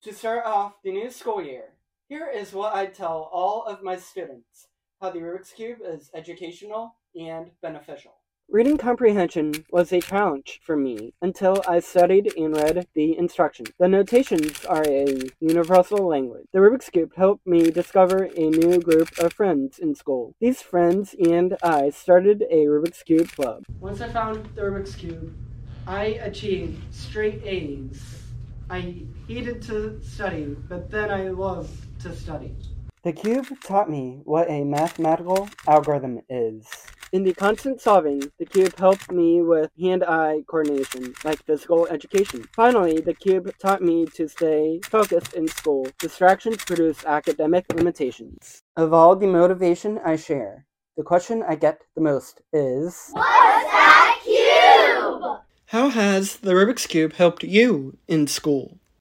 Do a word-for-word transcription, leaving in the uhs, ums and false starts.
To start off the new school year, here is what I tell all of my students how the Rubik's Cube is educational and beneficial. Reading comprehension was a challenge for me until I studied and read the instructions. The notations are a universal language. The Rubik's Cube helped me discover a new group of friends in school. These friends and I started a Rubik's Cube club. Once I found the Rubik's Cube, I achieved straight A's. I hated to study, but then I loved to study. The cube taught me what a mathematical algorithm is. In the constant solving, the cube helped me with hand-eye coordination, like physical education. Finally, the cube taught me to stay focused in school. Distractions produce academic limitations. Of all the motivation I share, the question I get the most is, what's that cube? How has the Rubik's Cube helped you in school?